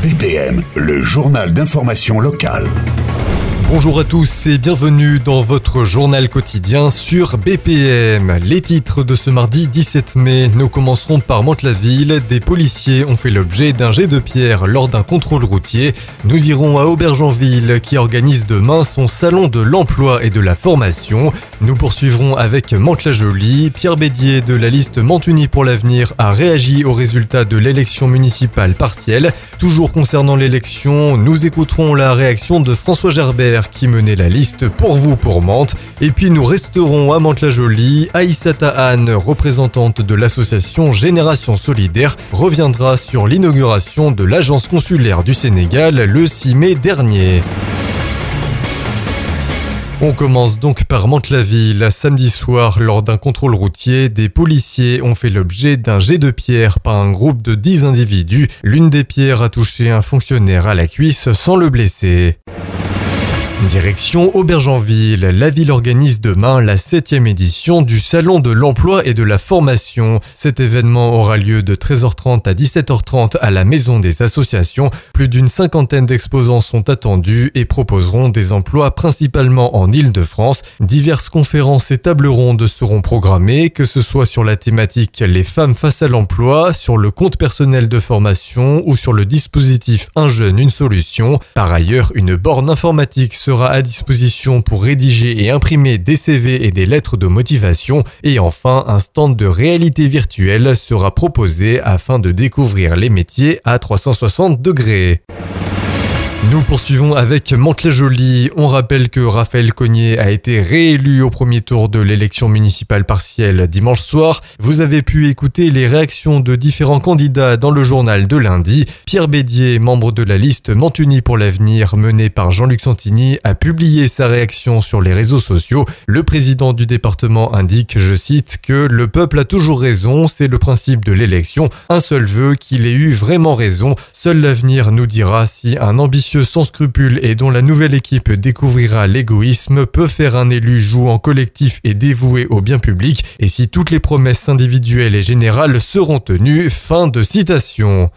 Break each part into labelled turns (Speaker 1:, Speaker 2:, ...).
Speaker 1: BPM, le journal d'information locale.
Speaker 2: Bonjour à tous et bienvenue dans votre journal quotidien sur BPM. Les titres de ce mardi 17 mai, nous commencerons par Mantes-la-Ville. Des policiers ont fait l'objet d'un jet de pierre lors d'un contrôle routier. Nous irons à Aubergenville qui organise demain son salon de l'emploi et de la formation. Nous poursuivrons avec Mantes-la-Jolie. Pierre Bédier de la liste Mantes Unies pour l'avenir a réagi aux résultats de l'élection municipale partielle. Toujours concernant l'élection, nous écouterons la réaction de François Gerbert qui menait la liste Pour vous pour Mantes. Et puis nous resterons à Mantes-la-Jolie. Aïssata Anne, représentante de l'association Génération Solidaire, reviendra sur l'inauguration de l'agence consulaire du Sénégal le 6 mai dernier. On commence donc par Mantes-la-Ville. Samedi soir, lors d'un contrôle routier, des policiers ont fait l'objet d'un jet de pierre par un groupe de 10 individus. L'une des pierres a touché un fonctionnaire à la cuisse sans le blesser. Direction Aubergenville, la ville organise demain la 7e édition du Salon de l'emploi et de la formation. Cet événement aura lieu de 13h30 à 17h30 à la Maison des associations. Plus d'une cinquantaine d'exposants sont attendus et proposeront des emplois principalement en Île-de-France. Diverses conférences et tables rondes seront programmées, que ce soit sur la thématique Les femmes face à l'emploi, sur le compte personnel de formation ou sur le dispositif Un jeune, une solution. Par ailleurs, une borne informatique sera à disposition pour rédiger et imprimer des CV et des lettres de motivation. Et enfin, un stand de réalité virtuelle sera proposé afin de découvrir les métiers à 360 degrés. Nous poursuivons avec Mantes-la-Jolie. On rappelle que Raphaël Cogniet a été réélu au premier tour de l'élection municipale partielle dimanche soir. Vous avez pu écouter les réactions de différents candidats dans le journal de lundi. Pierre Bédier, membre de la liste Mantes Unies pour l'avenir menée par Jean-Luc Santini, a publié sa réaction sur les réseaux sociaux. Le président du département indique, je cite, que le peuple a toujours raison, c'est le principe de l'élection. Un seul vœu, qu'il ait eu vraiment raison. Seul l'avenir nous dira si un ambitieux sans scrupules et dont la nouvelle équipe découvrira l'égoïsme peut faire un élu jouant collectif et dévoué au bien public et si toutes les promesses individuelles et générales seront tenues. Fin de citation.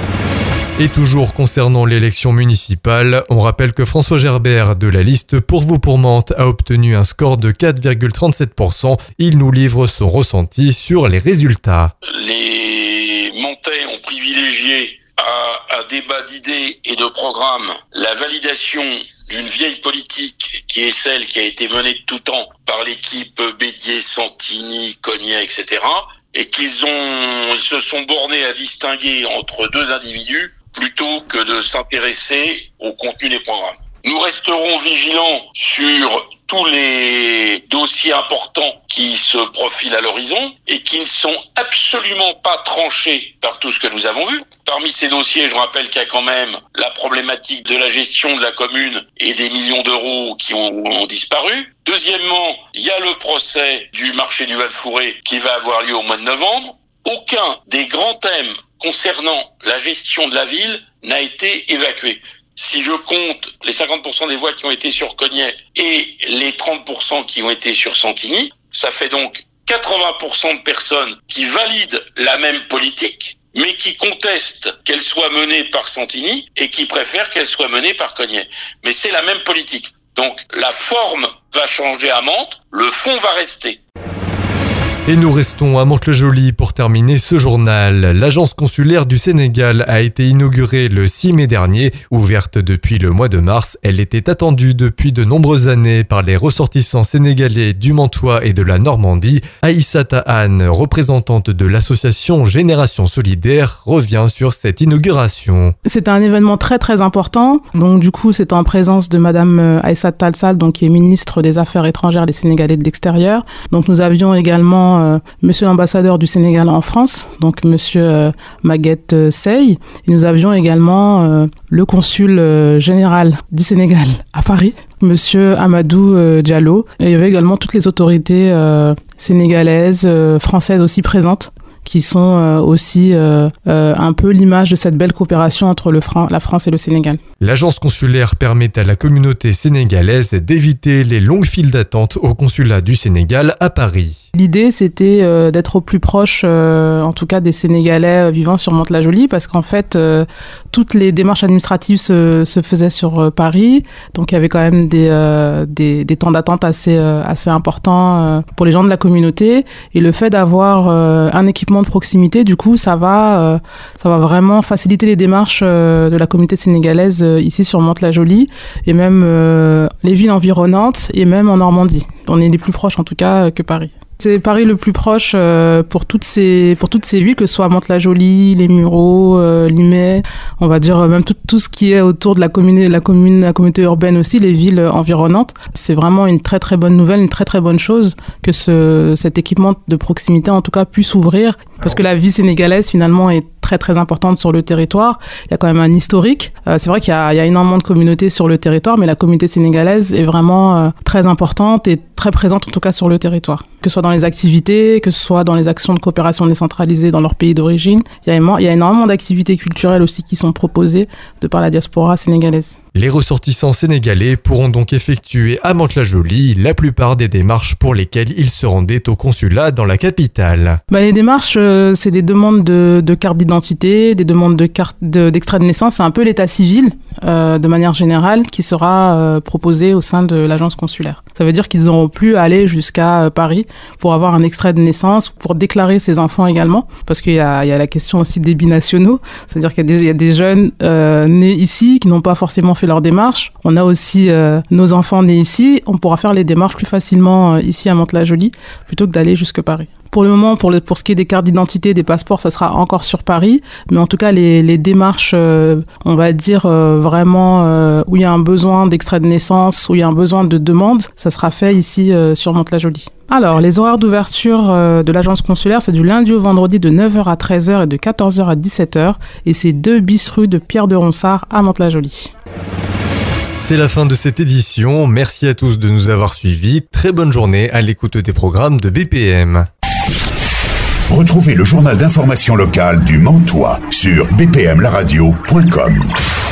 Speaker 2: Et toujours concernant l'élection municipale, on rappelle que François Gerbert de la liste Pour vous pour Mantes a obtenu un score de 4,37%. Il nous livre son ressenti sur les résultats.
Speaker 3: Les Mantais ont privilégié à un débat d'idées et de programmes la validation d'une vieille politique qui est celle qui a été menée de tout temps par l'équipe Bédier, Santini, Cogniet, etc. et qu'ils se sont bornés à distinguer entre deux individus plutôt que de s'intéresser au contenu des programmes. Nous resterons vigilants sur tous les dossiers importants qui se profilent à l'horizon et qui ne sont absolument pas tranchés par tout ce que nous avons vu. Parmi ces dossiers, je rappelle qu'il y a quand même la problématique de la gestion de la commune et des millions d'euros qui ont disparu. Deuxièmement, il y a le procès du marché du Val-Fouré qui va avoir lieu au mois de novembre. Aucun des grands thèmes concernant la gestion de la ville n'a été évacué. Si je compte les 50% des voix qui ont été sur Cogniet et les 30% qui ont été sur Santini, ça fait donc 80% de personnes qui valident la même politique, mais qui contestent qu'elle soit menée par Santini et qui préfèrent qu'elle soit menée par Cogniet. Mais c'est la même politique. Donc la forme va changer à Mantes, le fond va rester.
Speaker 2: Et nous restons à Mantes-la-Jolie pour terminer ce journal. L'agence consulaire du Sénégal a été inaugurée le 6 mai dernier. Ouverte depuis le mois de mars, elle était attendue depuis de nombreuses années par les ressortissants sénégalais du Mantois et de la Normandie. Aïssata Anne, représentante de l'association Génération Solidaire, revient sur cette inauguration.
Speaker 4: C'est un événement très très important. Donc du coup, c'est en présence de Madame Aïssata Tall Sall, donc qui est ministre des Affaires étrangères des Sénégalais de l'extérieur. Donc nous avions également Monsieur l'ambassadeur du Sénégal en France, donc Monsieur Maguette Sey. Et nous avions également le consul général du Sénégal à Paris, Monsieur Amadou Diallo. Et il y avait également toutes les autorités sénégalaises, françaises aussi présentes, qui sont aussi un peu l'image de cette belle coopération entre la France et le Sénégal.
Speaker 2: L'agence consulaire permet à la communauté sénégalaise d'éviter les longues files d'attente au consulat du Sénégal à Paris.
Speaker 4: L'idée, c'était d'être au plus proche, en tout cas des Sénégalais vivant sur Mantes-la-Jolie, parce qu'en fait, toutes les démarches administratives se faisaient sur Paris. Donc, il y avait quand même des temps d'attente assez importants pour les gens de la communauté. Et le fait d'avoir un équipement de proximité, du coup, ça va vraiment faciliter les démarches de la communauté sénégalaise ici sur Mantes-la-Jolie et même les villes environnantes et même en Normandie. On est les plus proches en tout cas que Paris. C'est Paris le plus proche pour toutes ces villes, que ce soit Mantes-la-Jolie, les Mureaux, Limay, on va dire même tout ce qui est autour de la communauté urbaine aussi, les villes environnantes. C'est vraiment une très très bonne nouvelle, une très très bonne chose que cet équipement de proximité en tout cas puisse s'ouvrir, parce que la vie sénégalaise finalement est très très importante sur le territoire. Il y a quand même un historique. C'est vrai qu'il y a énormément de communautés sur le territoire, mais la communauté sénégalaise est vraiment très importante et très présente en tout cas sur le territoire. Que ce soit dans les activités, que ce soit dans les actions de coopération décentralisée dans leur pays d'origine. Il y a énormément d'activités culturelles aussi qui sont proposées de par la diaspora sénégalaise.
Speaker 2: Les ressortissants sénégalais pourront donc effectuer à Mantes-la-Jolie la plupart des démarches pour lesquelles ils se rendaient au consulat dans la capitale.
Speaker 4: Les démarches, c'est des demandes de carte d'identité, des demandes d'extrait de naissance. C'est un peu l'état civil, de manière générale, qui sera proposé au sein de l'agence consulaire. Ça veut dire qu'ils n'auront plus à aller jusqu'à Paris pour avoir un extrait de naissance, pour déclarer ses enfants également, parce qu'il y a la question aussi des binationaux. C'est-à-dire qu'il y a des jeunes nés ici qui n'ont pas forcément fait leurs démarches. On a aussi nos enfants nés ici. On pourra faire les démarches plus facilement ici à Mantes-la-Jolie plutôt que d'aller jusque Paris. Pour le moment, pour ce qui est des cartes d'identité, des passeports, ça sera encore sur Paris. Mais en tout cas, les démarches, on va dire vraiment où il y a un besoin d'extrait de naissance, où il y a un besoin de demande, ça sera fait ici sur Mantes-la-Jolie. Alors, les horaires d'ouverture de l'agence consulaire, c'est du lundi au vendredi de 9h à 13h et de 14h à 17h. Et c'est 2 bis rue de Pierre de Ronsard à Mantes-la-Jolie.
Speaker 2: C'est la fin de cette édition. Merci à tous de nous avoir suivis. Très bonne journée à l'écoute des programmes de BPM.
Speaker 1: Retrouvez le journal d'information locale du Mantois sur bpmlaradio.com.